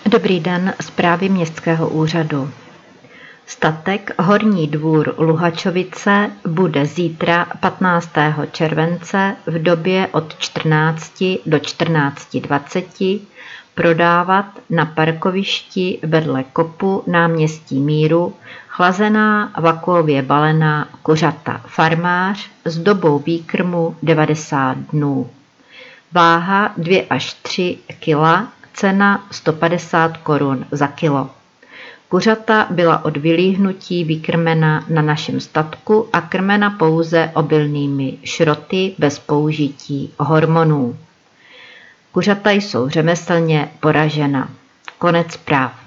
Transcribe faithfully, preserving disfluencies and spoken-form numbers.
Dobrý den, zprávy městského úřadu. Statek Horní Dvůr Luhačovice bude zítra patnáctého července v době od čtrnácti do čtrnácti dvaceti prodávat na parkovišti vedle kopu náměstí Míru chlazená vakuově balená kuřata Farmář s dobou výkrmu devadesát dnů. Váha dvě až tři kila, cena sto padesát korun za kilo. Kuřata byla od vylíhnutí vykrmena na našem statku a krmena pouze obilnými šroty bez použití hormonů. Kuřata jsou řemeslně poražena. Konec zpráv.